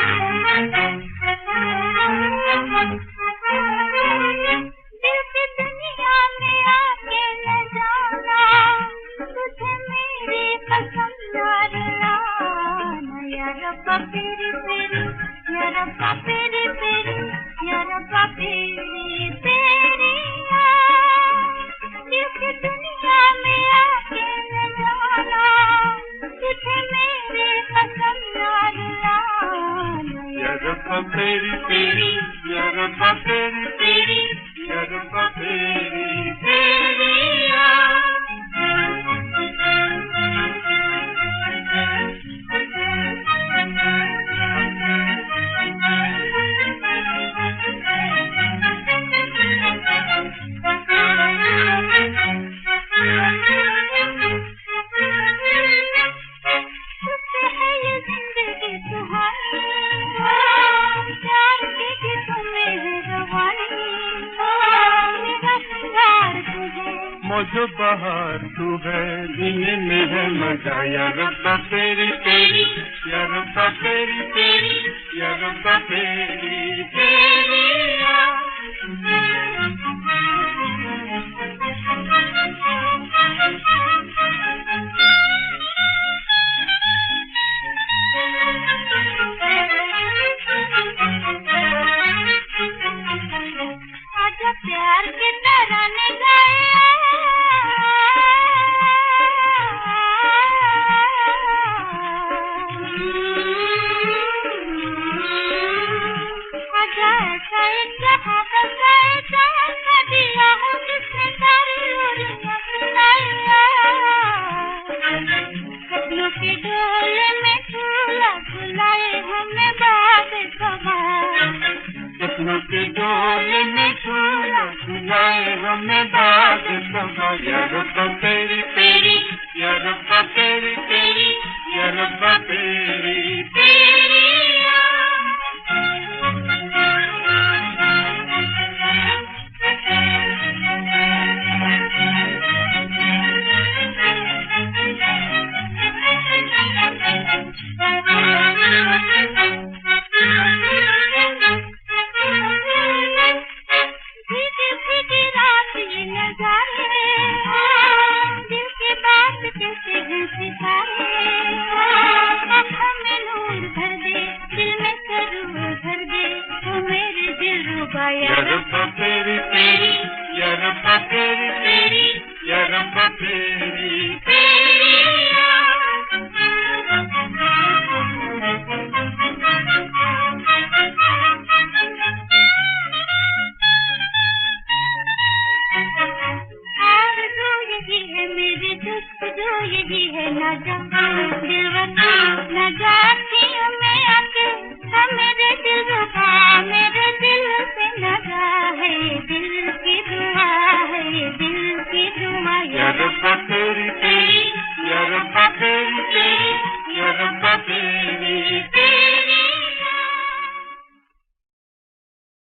मौजो बहार तू है, जीने में है मजा। या रब्बा तेरी तेरी, या रब्बा तेरी तेरी, या रब्बा तेरी तेरी। आजा प्यार के तराने गाए, आजा ऐसा एक जहां बसाए जहां दिया हो जिसने सारी उड़ियां सुनाया। सपनों के डोले में झूला झुलाए हमें बात समा, सपनों के डोले में झूला झुलाए हमें बात समा। या रब्बा तेरी तेरी, या रब्बा तेरी तेरी, या रब्बा तेरी तेरी। दिल की बात कैसे है सितारे, आँखों में नूर भर दे, दिल में सरूर भर दे, तो मेरे दिल रुबा। या रब्बा तेरी तेरी, या रब्बा तेरी तेरी, या रब्बा तेरी तेरी। यही है मेरी जस्तजू, यही है ना जा दिलवा ना जा।